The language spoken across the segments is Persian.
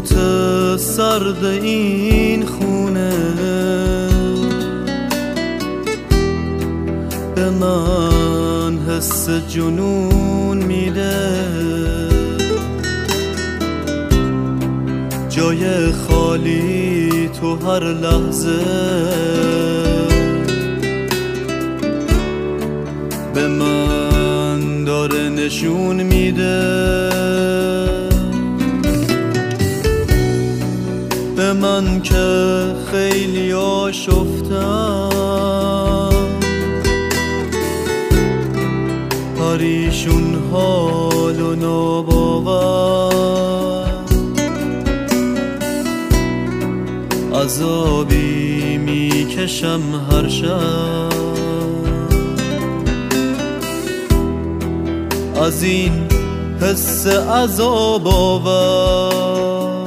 سکوت سرد این خونه به من حس جنون میده، جای خالی تو هر لحظه به من داره نشون میده، به من که خیلی آشفتم پریشون حال و ناباور، عذابی میکشم هر شب از این حس عذاب آور.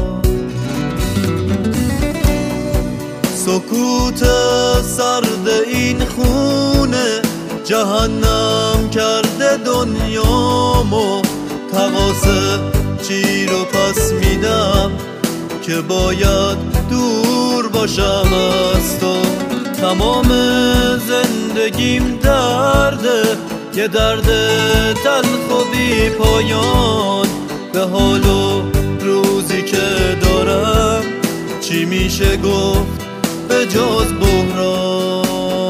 سکوت سرد این خونه جهنم کرده دنیامو، تقاصه چی رو پس میدم که باید دور باشم از تو. تمام زندگیم درده، یه درد تلخ و بی پایان، به حال و روزی که دارم چی میشه گفت به جز بحران.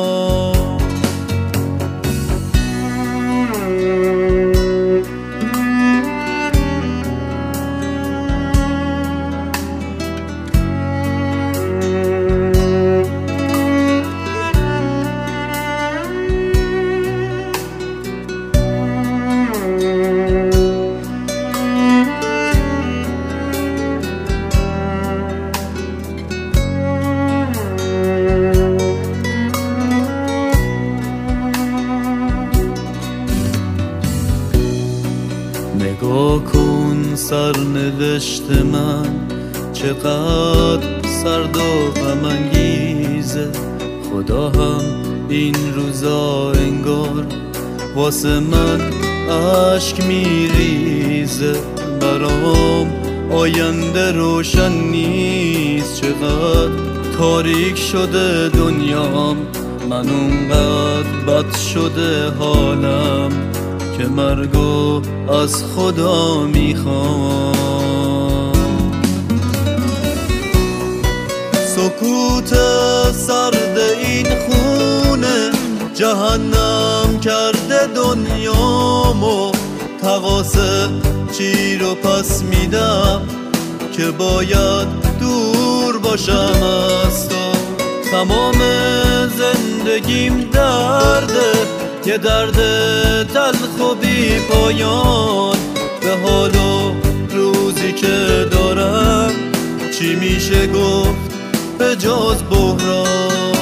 نگاه کن سرنوشت من چقدر سرد و غم انگیزه، خدا هم این روزا انگار واسه من اشک میریزه. برام آینده روشن نیست، چقدر تاریک شده دنیام، من اونقدر بد شده حالم که مرگو از خدا میخوام. سکوت سرد این خونه جهنم کرده دنیامو، تقاصه چی رو پس میدم که باید دور باشم از تو. تمام زندگیم درده، یه درد تلخ و بی پایان، به حال و روزی که دارم چی میشه گفت به جز بحران.